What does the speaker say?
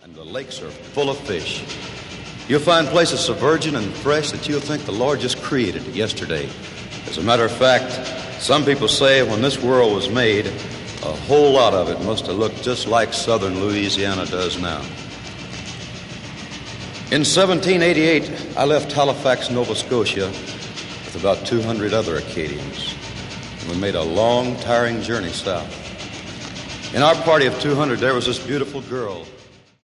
and the lakes are full of fish. You'll find places so virgin and fresh that you'll think the Lord just created it yesterday. As a matter of fact, some people say when this world was made, a whole lot of it must have looked just like southern Louisiana does now. In 1788, I left Halifax, Nova Scotia, with about 200 other Acadians. And we made a long, tiring journey south. In our party of 200, there was this beautiful girl